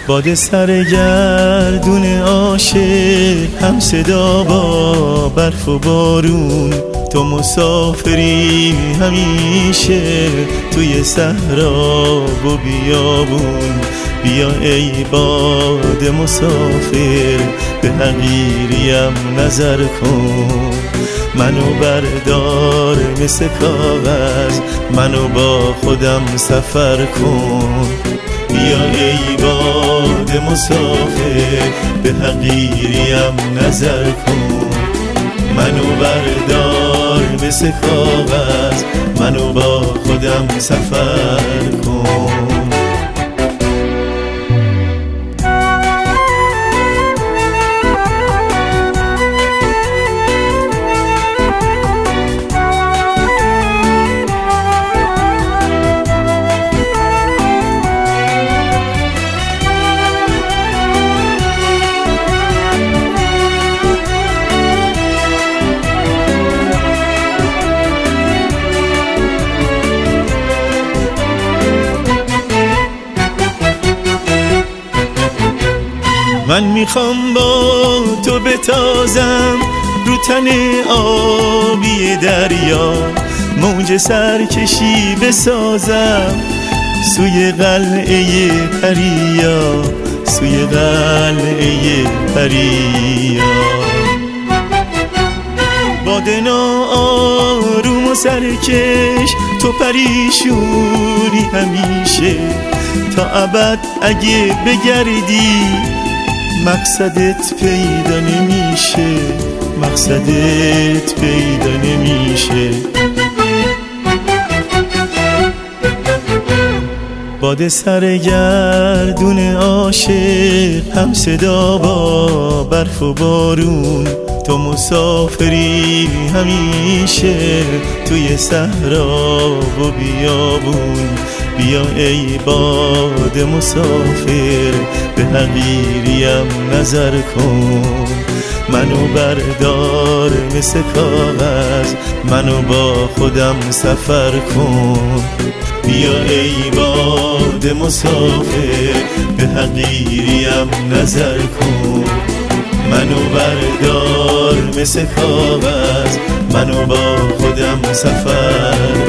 باد سرگردون عاشق هم صدا با برف و بارون، تو مسافری همیشه توی صحرا و بیابون. بیا ای باد مسافر به حقیریم نظر کن، منو بردار مثل کاغذ، منو با خودم سفر کن. بیا ای باد مسافر به حقیریم نظر کن، منو بردار مثل کاغذ، منو با خودم سفر کن. من میخوام با تو بتازم رو تن آبی دریا، موج سرکشی بسازم سوی قلعه پریا، سوی قلعه پریا. باد ناآروم و سرکش تو پریشونی همیشه، تا ابد اگه بگردی مقصدت پیدا نمیشه، مقصدت پیدا نمیشه. باد سرگردون عاشق هم صدا با برف و بارون، تو مسافری همیشه توی صحرا و بیابون. بیا ای باد مسافر به حقیریم نظر کن، منو بردار مثل کاغذ، منو با خودم سفر کن. بیا ای باد مسافر به حقیریم نظر کن، منو بردار مثل کاغذ، منو با خودم سفر